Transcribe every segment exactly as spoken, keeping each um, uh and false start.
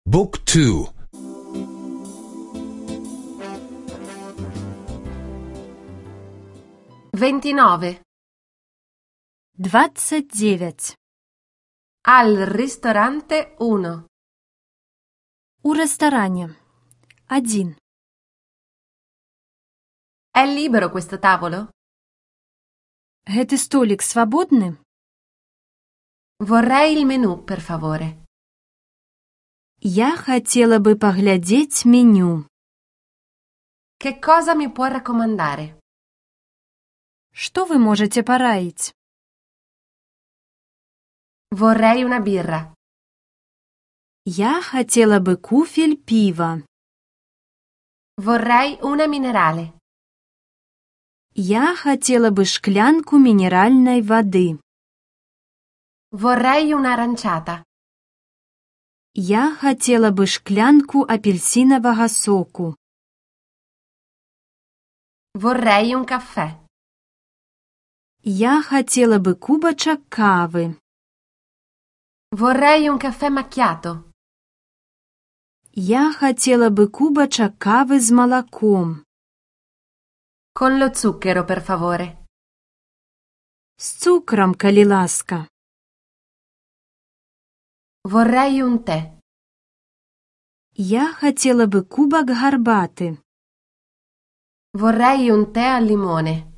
Book two. ventinove. двадцать девять. Al ristorante uno. У ресторане. один. È libero questo tavolo? Гэты столик свободны? Vorrei il menù, per favore. Я хотела бы поглядеть меню. Che cosa mi può raccomandare? Что вы можете пораить? Vorrei una birra. Я хотела бы куфель пива. Vorrei una minerale. Я хотела бы шклянку минеральной воды. Vorrei un'aranciata. Я хотела бы шклянку апельсинового соку. Vorrei un caffè. Я хотела бы кубочек кавы. Vorrei un caffè macchiato. Я хотела бы кубочек кавы с молоком. Con lo zucchero, per favore. С цукром, коли ласка. Vorrei un tè. Я хотела бы кубок горбаты. Vorrei un tè al limone.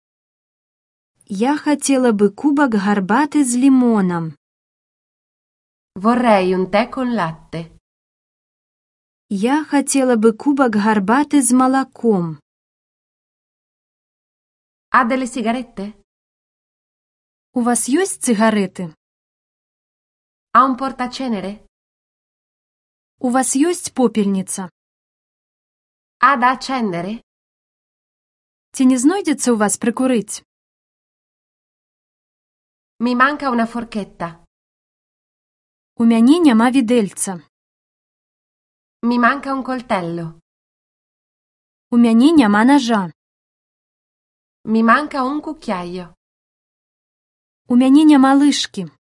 Я хотела бы кубок горбаты с лимоном. Vorrei un tè con latte. Я хотела бы кубок горбаты с молоком. Ha delle sigarette? У вас есть сигареты? Ha un portacenere? У вас есть попельница? Ha da accendere? Ці не знойдеться у вас прикурить? Mi manca una forchetta. У мяне няма відельца. Mi manca un coltello. У мяне няма ножа. Mi manca un cucchiaio. У мяне няма лыжкі.